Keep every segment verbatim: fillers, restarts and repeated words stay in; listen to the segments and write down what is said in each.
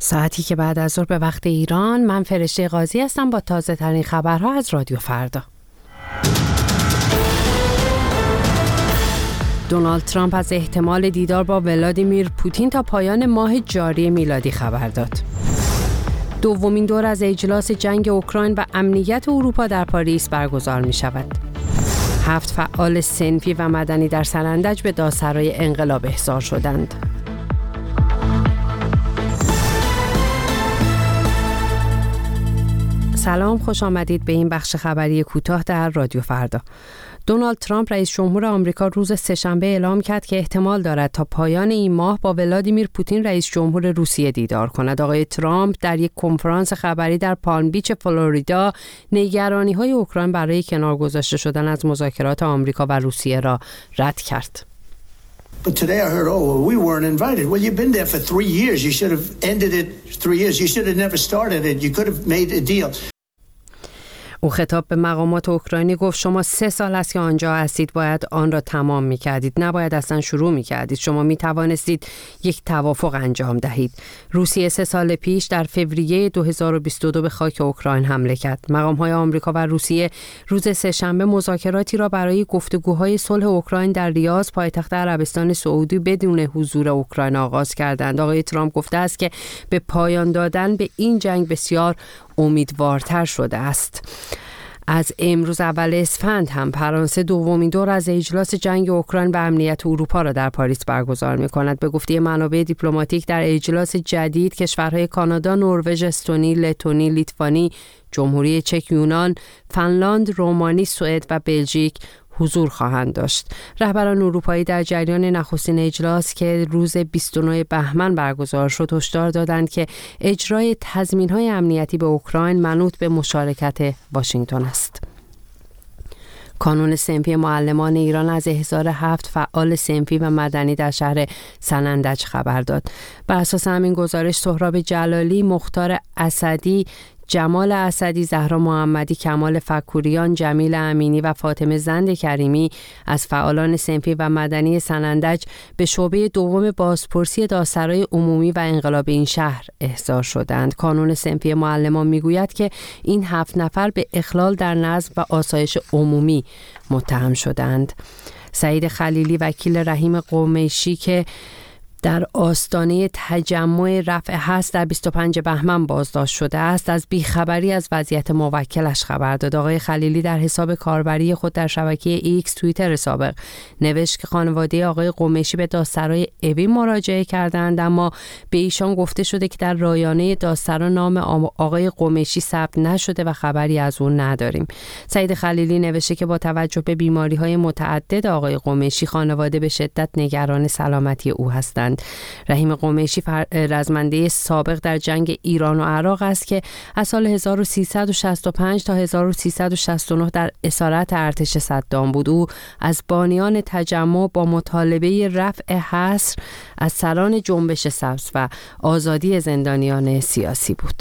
ساعتی که بعد از ظهر به وقت ایران. من فرشته قاضی هستم با تازه ترین خبرها از رادیو فردا. دونالد ترامپ از احتمال دیدار با ولادیمیر پوتین تا پایان ماه جاری میلادی خبر داد. دومین دور از اجلاس جنگ اوکراین و امنیت اروپا در پاریس برگزار می شود. هفت فعال صنفی و مدنی در سنندج به دادسرای انقلاب احضار شدند. سلام، خوش آمدید به این بخش خبری کوتاه در رادیو فردا. دونالد ترامپ رئیس جمهور آمریکا روز سه‌شنبه اعلام کرد که احتمال دارد تا پایان این ماه با ولادیمیر پوتین رئیس جمهور روسیه دیدار کند. آقای ترامپ در یک کنفرانس خبری در پالم بیچ فلوریدا نگرانی‌های اوکراین برای کنار گذاشته شدن از مذاکرات آمریکا و روسیه را رد کرد. But today I heard, oh, well, we weren't invited. Well, you've been there for three years. You should have ended it three years. You should have never started it. You could have made a deal. او خطاب به مقامات اوکراینی گفت شما سه سال است که آنجا هستید، باید آن را تمام می‌کردید، نباید اصلا شروع می‌کردید. شما می‌توانستید یک توافق انجام دهید. روسیه سه سال پیش در فوریه دو هزار و بیست و دو به خاک اوکراین حمله کرد. مقام‌های آمریکا و روسیه روز سه‌شنبه مذاکراتی را برای گفتگوهای صلح اوکراین در ریاض پایتخت عربستان سعودی بدون حضور اوکراین آغاز کردند. آقای ترامپ گفته است که به پایان دادن به این جنگ بسیار امیدوارتر شده است. از امروز اول اسفند هم فرانسه دومین دور از اجلاس جنگ اوکراین و امنیت اروپا را در پاریس برگزار می‌کند. به گفته منابع دیپلماتیک در اجلاس جدید کشورهای کانادا، نروژ، استونی، لتونی، لیتوانی، جمهوری چک، یونان، فنلاند، رومانی، سوئد و بلژیک حضور خواهند داشت. رهبران اروپایی در جریان نخستین اجلاس که روز بیست و نه بهمن برگزار شد هشدار دادند که اجرای تضمین‌های امنیتی به اوکراین منوط به مشارکت واشنگتن است. کانون صنفی معلمان ایران از احضار هفت فعال صنفی و مدنی در شهر سنندج خبر داد. بر اساس همین گزارش سهراب جلالی، مختار اسدی، جمال اسدی، زهرا محمدی، کمال فکوریان، جمیل امینی و فاطمه زند کریمی از فعالان صنفی و مدنی سنندج به شعبه دوم بازپرسی دادسرای عمومی و انقلاب این شهر احضار شدند. کانون صنفی معلمان میگوید که این هفت نفر به اخلال در نظم و آسایش عمومی متهم شدند. سعید خلیلی، وکیل رحیم قمیشی که در آستانه تجمع رفع حظ در بیست و پنج بهمن بازداشت شده است، از بیخبری از وضعیت موکلش خبر داد. آقای خلیلی در حساب کاربری خود در شبکه ایکس توییتر سابق نوشت که خانواده آقای قمیشی به دادسرای اوین مراجعه کردند، اما به ایشان گفته شده که در رایانه دادسرا نام آقای قمیشی ثبت نشده و خبری از اون نداریم. سعید خلیلی نوشته که با توجه به بیماری‌های متعدد آقای قمیشی خانواده به شدت نگران سلامتی او هستند. رحیم قمیشی رزمنده سابق در جنگ ایران و عراق است که از سال هزار و سیصد و شصت و پنج تا هزار و سیصد و شصت و نه در اسارت ارتش صدام بود. او از بانیان تجمع با مطالبه رفع حصر از سران جنبش سبز و آزادی زندانیان سیاسی بود.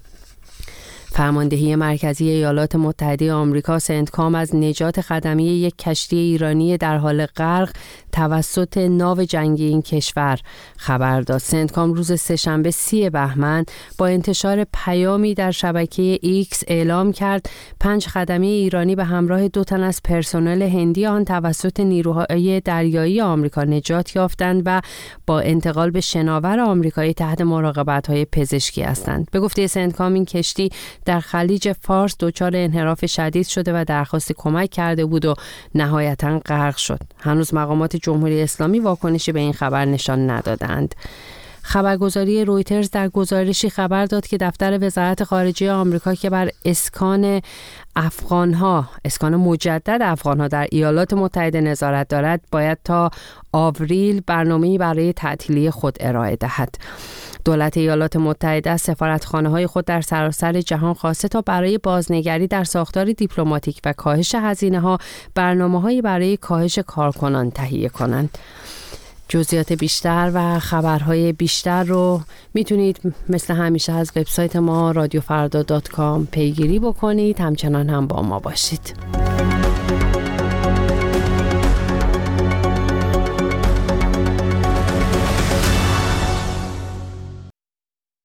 فرماندهی مرکزی ایالات متحده آمریکا سنتکام از نجات خدمه یک کشتی ایرانی در حال غرق توسط ناو جنگی این کشور خبر داد. سنتکام روز سه‌شنبه سی بهمن با انتشار پیامی در شبکه ایکس اعلام کرد پنج خدمه ایرانی به همراه دو تن از پرسنل هندی آن توسط نیروهای دریایی آمریکا نجات یافتند و با انتقال به شناور آمریکایی تحت مراقبت‌های پزشکی هستند. به گفته سنتکام این کشتی در خلیج فارس دچار انحراف شدید شده و درخواست کمک کرده بود و نهایتاً غرق شد. هنوز مقامات جمهوری اسلامی واکنشی به این خبر نشان ندادند. خبرگزاری رویترز در گزارشی خبر داد که دفتر وزارت خارجه آمریکا که بر اسکان افغانها اسکان مجدد افغانها در ایالات متحده نظارت دارد باید تا آوریل برنامه‌ای برای تعطیلی خود ارائه دهد. دولت ایالات متحده از سفارتخانه‌های خود در سراسر جهان خواسته تا برای بازنگری در ساختار دیپلماتیک و کاهش هزینه‌ها برنامه‌هایی برای کاهش کارکنان تهیه کنند. جزئیات بیشتر و خبرهای بیشتر رو میتونید مثل همیشه از وبسایت ما رادیو فردا دات کام پیگیری بکنید. همچنان هم با ما باشید.